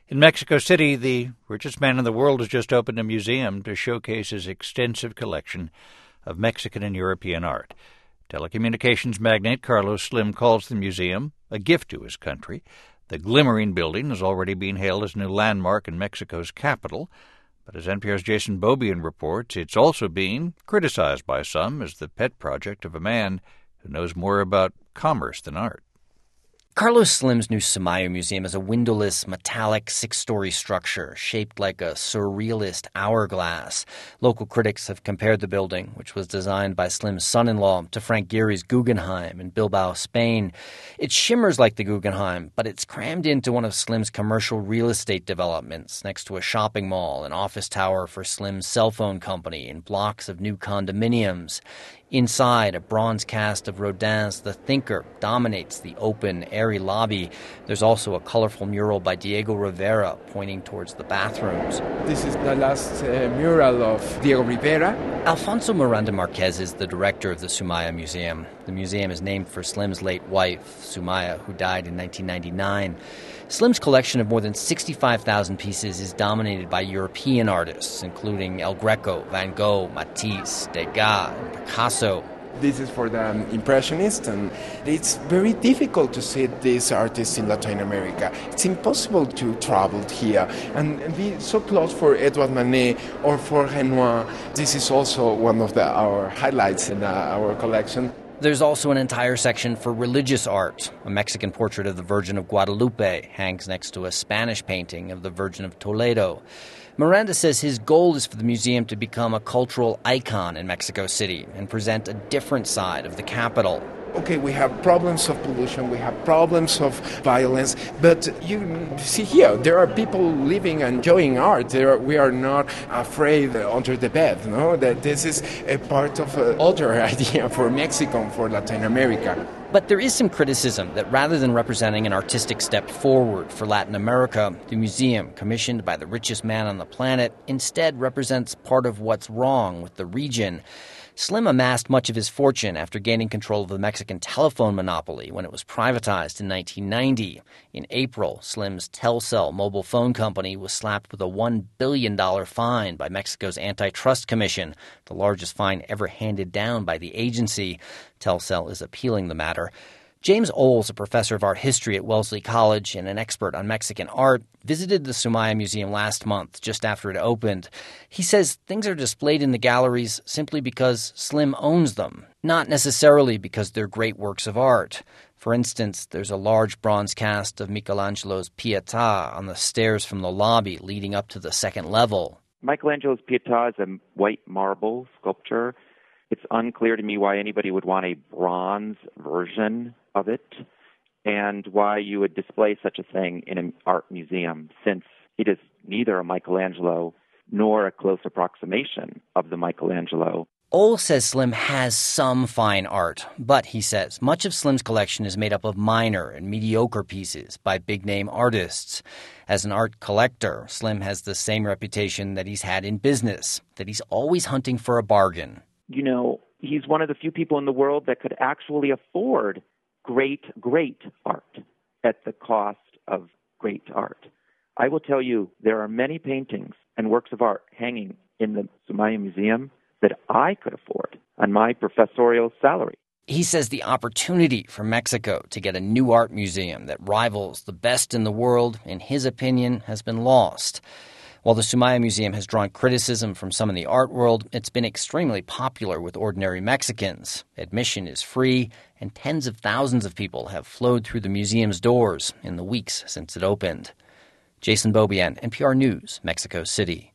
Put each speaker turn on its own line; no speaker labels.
In Mexico City, the richest man in the world has just opened a museum to showcase his extensive collection of Mexican and European art. Telecommunications magnate Carlos Slim calls the museum a gift to his country. The glimmering building is already being hailed as a new landmark in Mexico's capital, but as NPR's Jason Beaubien reports, it's also being criticized by some as the pet project of a man who knows more about commerce than art.
Carlos Slim's new Soumaya Museum is a windowless, metallic, six-story structure shaped like a surrealist hourglass. Local critics have compared the building, which was designed by Slim's son-in-law, to Frank Gehry's Guggenheim in Bilbao, Spain. It shimmers like the Guggenheim, but it's crammed into one of Slim's commercial real estate developments next to a shopping mall, an office tower for Slim's cell phone company, and blocks of new condominiums. Inside, a bronze cast of Rodin's The Thinker dominates the open, airy lobby. There's also a colorful mural by Diego Rivera pointing towards the bathrooms.
This is the last mural of Diego Rivera.
Alfonso Miranda Marquez is the director of the Soumaya Museum. The museum is named for Slim's late wife, Soumaya, who died in 1999. Slim's collection of more than 65,000 pieces is dominated by European artists, including El Greco, Van Gogh, Matisse, Degas, and Picasso.
This is for the Impressionists, and it's very difficult to see these artists in Latin America. It's impossible to travel here and be so close for Edouard Manet or for Renoir. This is also one of our highlights in our collection.
There's also an entire section for religious art. A Mexican portrait of the Virgin of Guadalupe hangs next to a Spanish painting of the Virgin of Toledo. Miranda says his goal is for the museum to become a cultural icon in Mexico City and present a different side of the capital.
Okay, we have problems of pollution, we have problems of violence, but you see here, there are people living and enjoying art. We are not afraid under the bed, no? That this is a part of an older idea for Mexico, for Latin America.
But there is some criticism that rather than representing an artistic step forward for Latin America, the museum, commissioned by the richest man on the planet, instead represents part of what's wrong with the region. Slim amassed much of his fortune after gaining control of the Mexican telephone monopoly when it was privatized in 1990. In April, Slim's Telcel mobile phone company was slapped with a $1 billion fine by Mexico's Antitrust Commission, the largest fine ever handed down by the agency. Telcel is appealing the matter. James Olds, a professor of art history at Wellesley College and an expert on Mexican art, visited the Soumaya Museum last month, just after it opened. He says things are displayed in the galleries simply because Slim owns them, not necessarily because they're great works of art. For instance, there's a large bronze cast of Michelangelo's Pietà on the stairs from the lobby leading up to the second level.
Michelangelo's Pietà is a white marble sculpture. It's unclear to me why anybody would want a bronze version of it and why you would display such a thing in an art museum, since it is neither a Michelangelo nor a close approximation of the Michelangelo.
Ole says Slim has some fine art, but, he says, much of Slim's collection is made up of minor and mediocre pieces by big-name artists. As an art collector, Slim has the same reputation that he's had in business, that he's always hunting for a bargain.
You know, he's one of the few people in the world that could actually afford great art at the cost of great art. I will tell you, there are many paintings and works of art hanging in the Soumaya Museum that I could afford on my professorial salary.
He says the opportunity for Mexico to get a new art museum that rivals the best in the world, in his opinion, has been lost. While the Soumaya Museum has drawn criticism from some in the art world, it's been extremely popular with ordinary Mexicans. Admission is free, and tens of thousands of people have flowed through the museum's doors in the weeks since it opened. Jason Beaubien, NPR News, Mexico City.